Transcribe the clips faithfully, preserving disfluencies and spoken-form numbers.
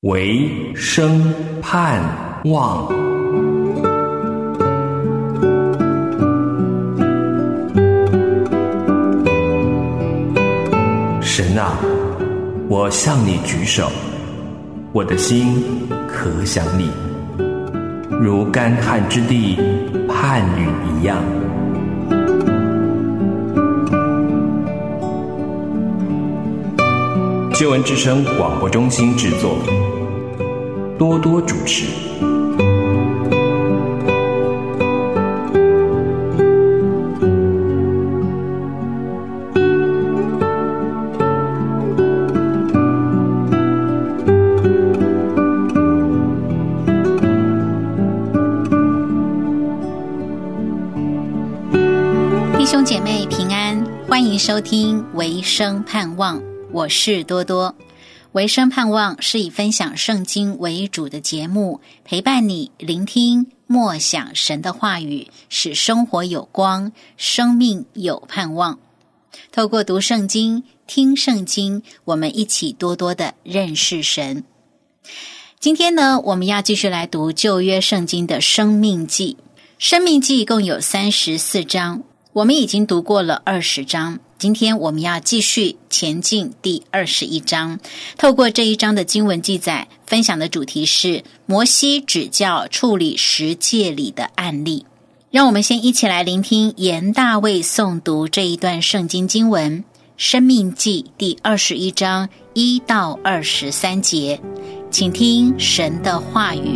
唯生盼望。神啊，我向你举手，我的心可想你，如干旱之地盼雨一样。救恩之声广播中心制作，多多主持。 弟兄姐妹平安，欢迎收听唯生盼望，我是多多。唯生盼望是以分享圣经为主的节目，陪伴你聆听默想神的话语，使生活有光，生命有盼望。透过读圣经、听圣经，我们一起多多的认识神。今天呢，我们要继续来读旧约圣经的生命记。生命记共有三十四章，我们已经读过了二十章，今天我们要继续前进第二十一章。透过这一章的经文记载，分享的主题是摩西指教处理十诫里的案例。让我们先一起来聆听严大卫诵读这一段圣经经文，生命记第二十一章一到二十三节，请听神的话语。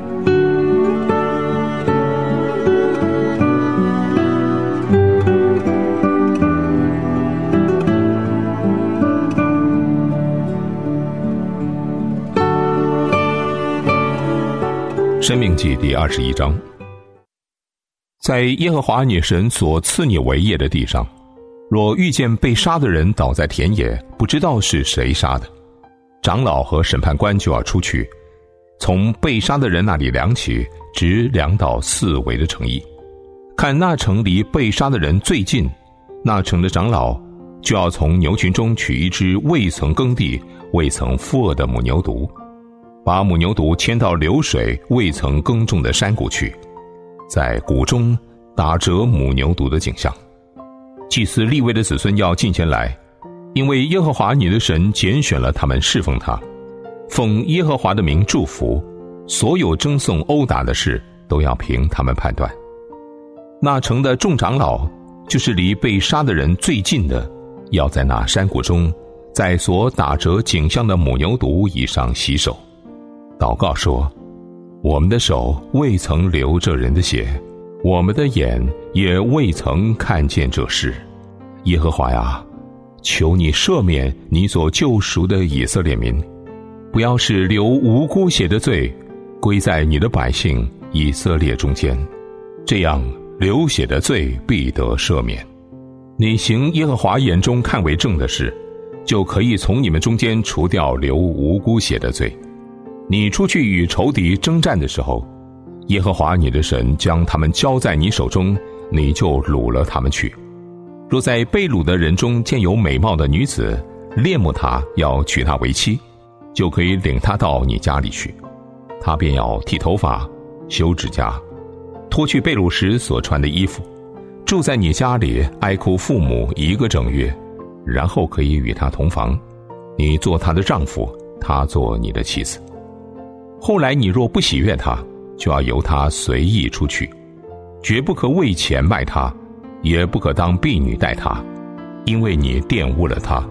申命记第二十一章，在耶和华你神所赐你为业的地上，若遇见被杀的人倒在田野，不知道是谁杀的，长老和审判官就要出去，从被杀的人那里量起，直量到四围的城邑，看那城离被杀的人最近，那城的长老就要从牛群中取一只未曾耕地、未曾负軛的母牛犊，把母牛犊牵到流水未曾耕种的山谷去，在谷中打折母牛犊的颈项。祭司利未的子孙要进前来，因为耶和华你的神拣选了他们侍奉他，奉耶和华的名祝福，所有争讼殴打的事都要凭他们判断。那城的众长老，就是离被杀的人最近的，要在那山谷中，在所打折颈项的母牛犊以上洗手，祷告说，我们的手未曾流这人的血，我们的眼也未曾看见这事。耶和华呀，求你赦免你所救赎的以色列民，不要使流无辜血的罪归在你的百姓以色列中间，这样流血的罪必得赦免。你行耶和华眼中看为正的事，就可以从你们中间除掉流无辜血的罪。你出去与仇敌征战的时候，耶和华你的神将他们交在你手中，你就掳了他们去。若在被掳的人中见有美貌的女子，恋慕她，要娶她为妻，就可以领她到你家里去。她便要剃头发、修指甲，脱去被掳时所穿的衣服，住在你家里，哀哭父母一个整月，然后可以与她同房，你做她的丈夫，她做你的妻子。后来你若不喜悦他，就要由他随意出去，绝不可为钱卖他，也不可当婢女待他，因为你玷污了他。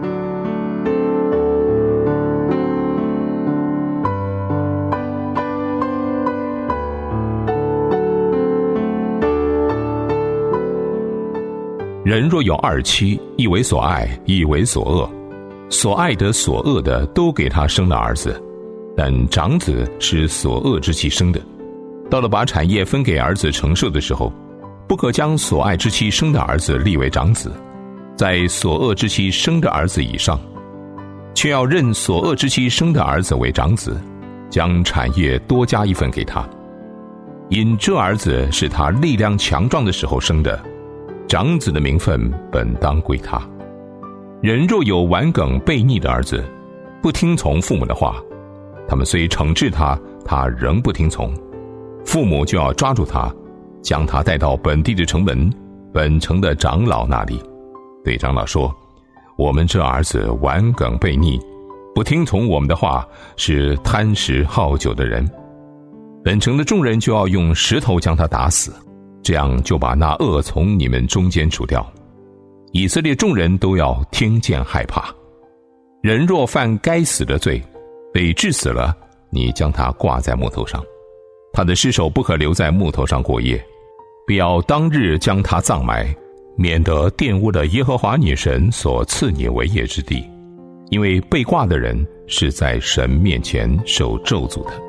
人若有二妻，一为所爱，一为所恶，所爱的所恶的都给他生了儿子，但长子是所恶之妻生的。到了把产业分给儿子承受的时候，不可将所爱之妻生的儿子立为长子，在所恶之妻生的儿子以上，却要认所恶之妻生的儿子为长子，将产业多加一份给他。因这儿子是他力量强壮的时候生的，长子的名分本当归他。人若有顽梗悖逆的儿子，不听从父母的话， 他们虽惩治他，他仍不听从，父母就要抓住他，将他带到本地的城门，本城的长老那里，对长老说：我们这儿子顽梗悖逆，不听从我们的话，是贪食好酒的人。本城的众人就要用石头将他打死，这样就把那恶从你们中间除掉。以色列众人都要听见害怕。人若犯该死的罪，被治死了，你将他挂在木头上，他的尸首不可留在木头上过夜，必要当日将他葬埋，免得玷污了耶和华你神所赐你为业之地，因为被挂的人是在神面前受咒诅的。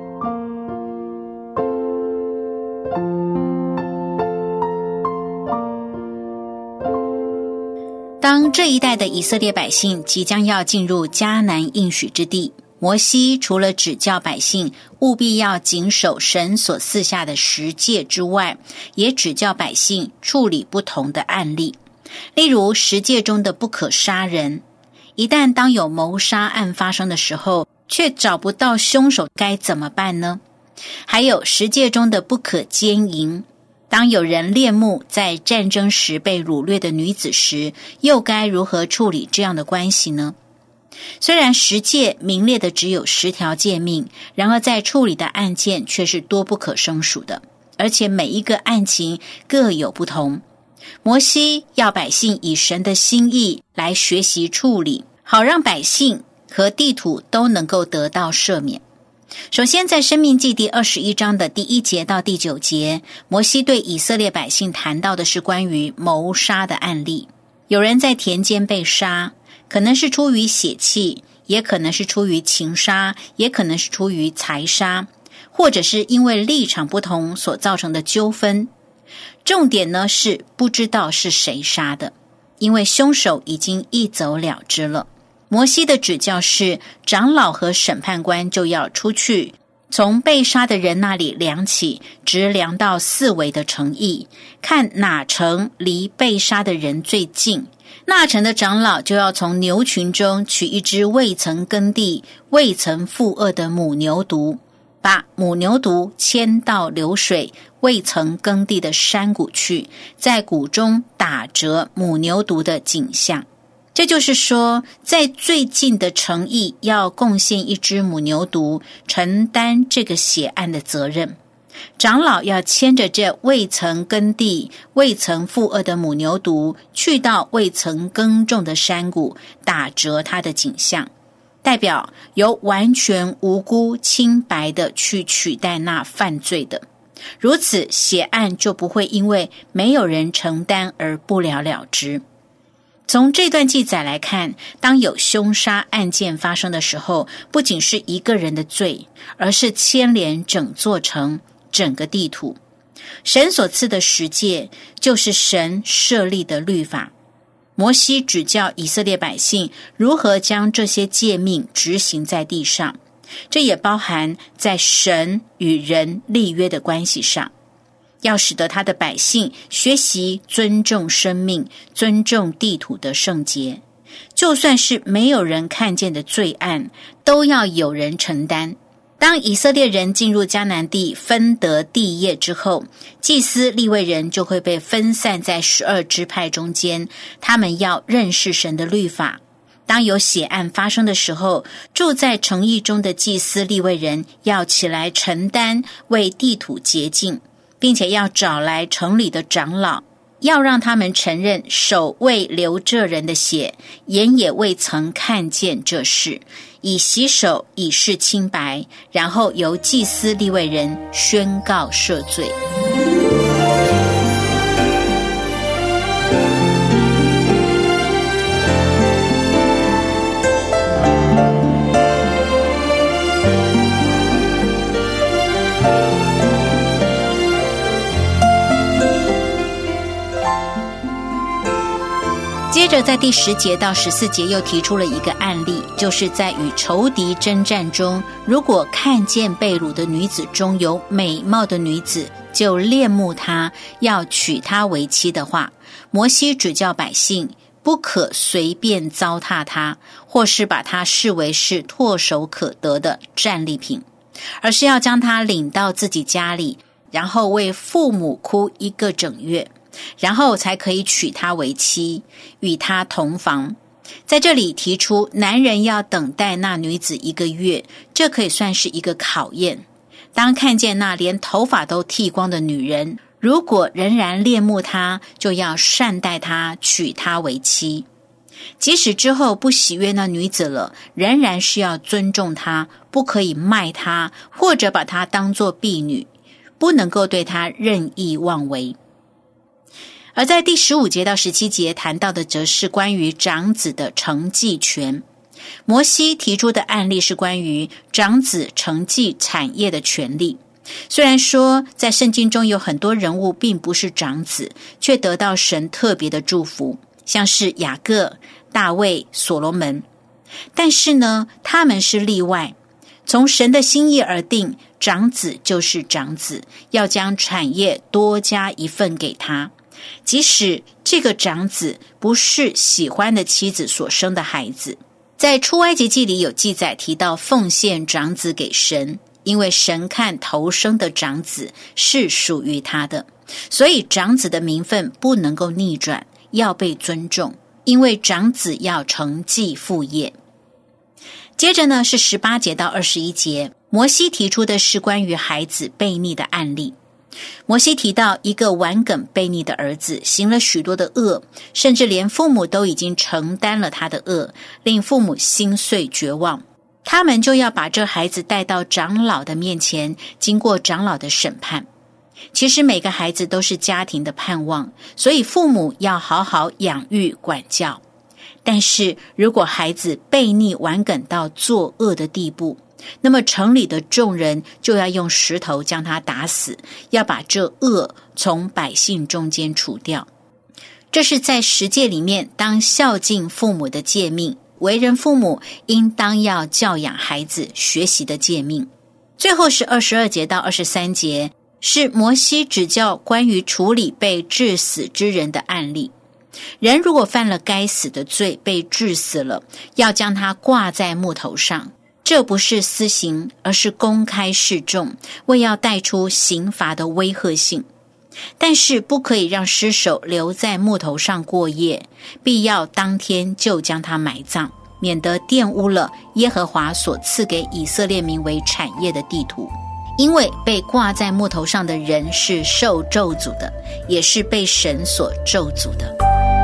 当这一代的以色列百姓即将要进入迦南应许之地，摩西除了指教百姓务必要谨守神所赐下的十诫之外，也指教百姓处理不同的案例。例如十诫中的不可杀人，一旦当有谋杀案发生的时候，却找不到凶手，该怎么办呢？还有十诫中的不可奸淫，当有人恋慕在战争时被掳掠的女子时，又该如何处理这样的关系呢？虽然十诫名列的只有十条诫命，然而在处理的案件却是多不可胜数的，而且每一个案情各有不同。摩西要百姓以神的心意来学习处理，好让百姓和地土都能够得到赦免。首先在申命记第二十一章的第一节到第九节，摩西对以色列百姓谈到的是关于谋杀的案例。有人在田间被杀，可能是出于血气，也可能是出于情杀，也可能是出于财杀，或者是因为立场不同所造成的纠纷。重点呢是不知道是谁杀的，因为凶手已经一走了之了。摩西的指教是，长老和审判官就要出去，从被杀的人那里量起，直量到四围的城邑，看哪城离被杀的人最近，那城的长老就要从牛群中取一只未曾耕地、未曾负轭的母牛犊，把母牛犊牵到流水未曾耕地的山谷去，在谷中打折母牛犊的颈项。这就是说，在最近的城邑要贡献一只母牛犊，承担这个血案的责任。长老要牵着这未曾耕地、未曾负轭的母牛犊，去到未曾耕种的山谷，打折它的颈项，代表由完全无辜清白的去取代那犯罪的。如此，血案就不会因为没有人承担而不了了之。从这段记载来看，当有凶杀案件发生的时候，不仅是一个人的罪，而是牵连整座城、整个地土。神所赐的十诫就是神设立的律法。摩西指教以色列百姓如何将这些诫命执行在地上，这也包含在神与人立约的关系上。要使得他的百姓学习尊重生命、尊重地土的圣洁，就算是没有人看见的罪案，都要有人承担。当以色列人进入迦南地分得地业之后，祭司利未人就会被分散在十二支派中间，他们要认识神的律法。当有血案发生的时候，住在城邑中的祭司利未人要起来承担，为地土洁净，并且要找来城里的长老，要让他们承认手未流这人的血，眼也未曾看见这事，以洗手以示清白，然后由祭司利未人宣告赦罪。接着在第十节到十四节又提出了一个案例，就是在与仇敌征战中，如果看见被掳的女子中有美貌的女子，就恋慕她，要娶她为妻的话，摩西指教百姓不可随便糟蹋他，或是把他视为是唾手可得的战利品，而是要将他领到自己家里，然后为父母哭一个整月，然后才可以娶她为妻，与她同房。在这里提出男人要等待那女子一个月，这可以算是一个考验。当看见那连头发都剃光的女人，如果仍然恋慕她，就要善待她，娶她为妻。即使之后不喜悦那女子了，仍然是要尊重她，不可以卖她，或者把她当作婢女，不能够对她任意妄为。而在第十五节到十七节谈到的则是关于长子的承继权。摩西提出的案例是关于长子承继产业的权利。虽然说在圣经中有很多人物并不是长子，却得到神特别的祝福，像是雅各、大卫、所罗门，但是呢，他们是例外。从神的心意而定，长子就是长子，要将产业多加一份给他，即使这个长子不是喜欢的妻子所生的孩子。在出埃及记里有记载提到奉献长子给神，因为神看头生的长子是属于他的，所以长子的名分不能够逆转，要被尊重，因为长子要承继父业。接着呢是十八节到二十一节，摩西提出的是关于孩子悖逆的案例。摩西提到一个顽梗悖逆的儿子行了许多的恶，甚至连父母都已经承担了他的恶，令父母心碎绝望。他们就要把这孩子带到长老的面前，经过长老的审判。其实每个孩子都是家庭的盼望，所以父母要好好养育管教。但是如果孩子悖逆顽梗到作恶的地步，那么城里的众人就要用石头将他打死，要把这恶从百姓中间除掉。这是在十诫里面当孝敬父母的诫命，为人父母应当要教养孩子学习的诫命。最后是二十二节到二十三节，是摩西指教关于处理被治死之人的案例。人如果犯了该死的罪，被治死了，要将他挂在木头上，这不是私刑，而是公开示众，为要带出刑罚的威吓性。但是不可以让尸首留在木头上过夜，必要当天就将他埋葬，免得玷污了耶和华所赐给以色列民为产业的地土。因为被挂在木头上的人是受咒诅的，也是被神所咒诅的。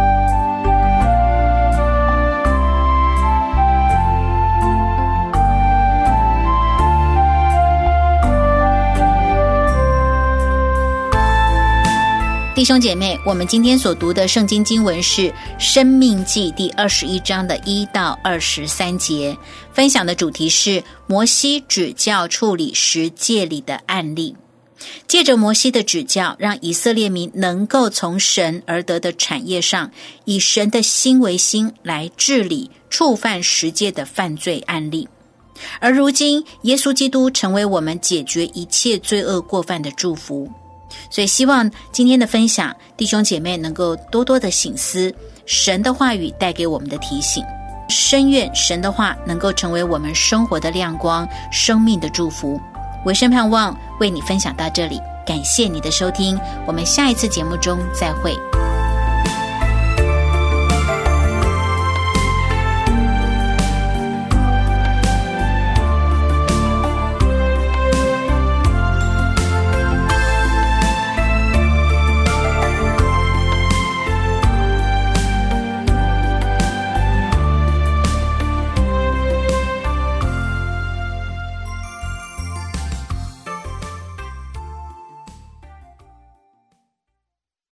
弟兄姐妹，我们今天所读的圣经经文是《申命记》第二十一章的一到二十三节，分享的主题是摩西指教处理十诫里的案例。借着摩西的指教，让以色列民能够从神而得的产业上，以神的心为心来治理触犯十诫的犯罪案例。而如今，耶稣基督成为我们解决一切罪恶过犯的祝福。所以希望今天的分享，弟兄姐妹能够多多的省思神的话语带给我们的提醒，深愿神的话能够成为我们生活的亮光，生命的祝福。唯生盼望为你分享到这里，感谢你的收听，我们下一次节目中再会。